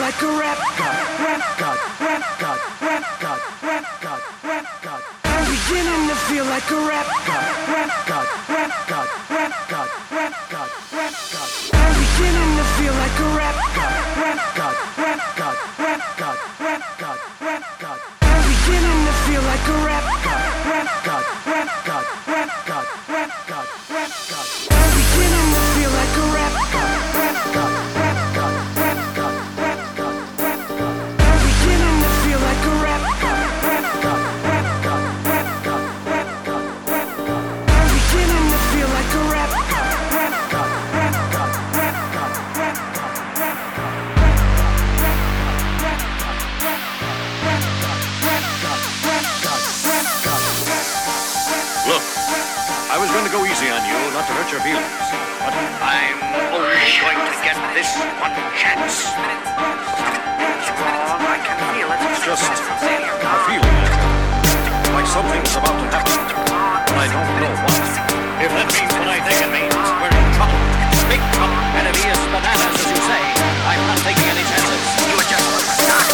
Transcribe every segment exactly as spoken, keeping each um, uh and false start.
like a rap god, rap god, rap god, rap god, rap god, rap god. I'm beginning to feel like a rap god, rap god, rap god, rap god, rap god, rap god. I'm beginning to feel like a rap god, rap god, rap god, rap god, rap god, rap god. I'm beginning to feel like a rap god, rap god, rap god, rap god, rap god, rap god. I'm beginning to feel like a rap god, rap god, rap god, rap god, rap god, rap god. I'm beginning to feel like a rap god, rap god, rap god, rap god, rap god, rap god. I'm beginning to feel like a rap god, rap god, rap god, rap god, rap god, rap god. Look, I was going to go easy on you, not to hurt your feelings, but I'm only going to get this one chance. It's wrong, I can feel it. It's just a feeling, like something's about to happen, but I don't know what. If that means what I think it means, we're in trouble. Big trouble. And if he is bananas, as you say, I'm not taking any chances. You are just a stock.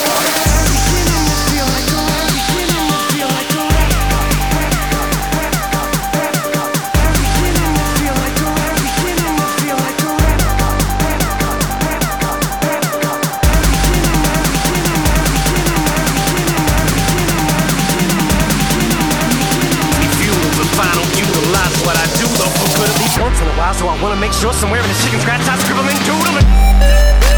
What I do though for good at least once in a while, so I wanna make sure somewhere in the chicken scratch I scribble and doodle it.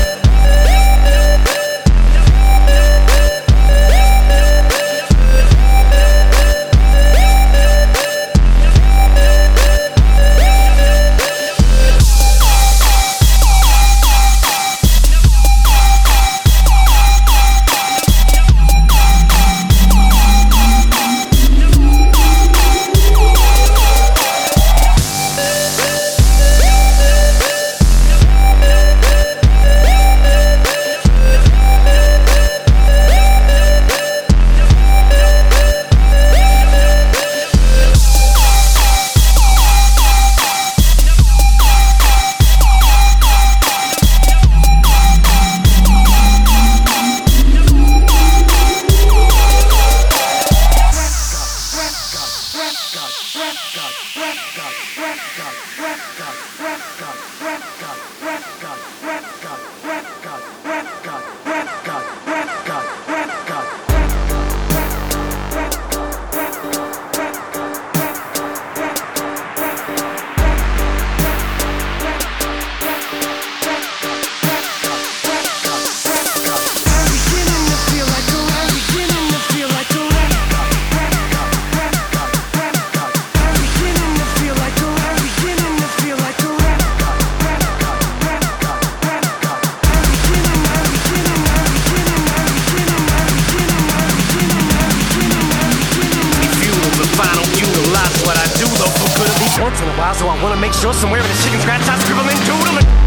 Once in a while, so I wanna make sure somewhere in the chicken scratch I scribble and doodle it.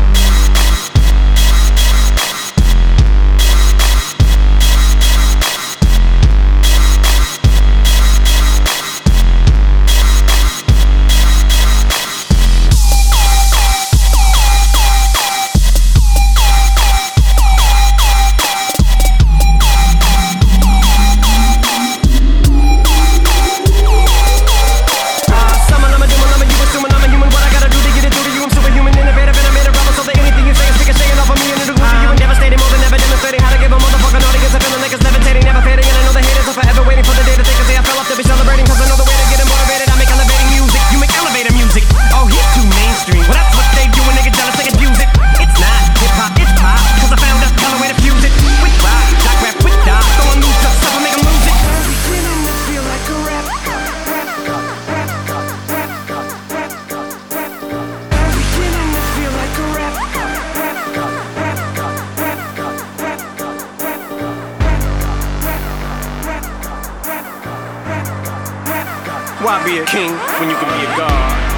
Why be a king when you can be a god?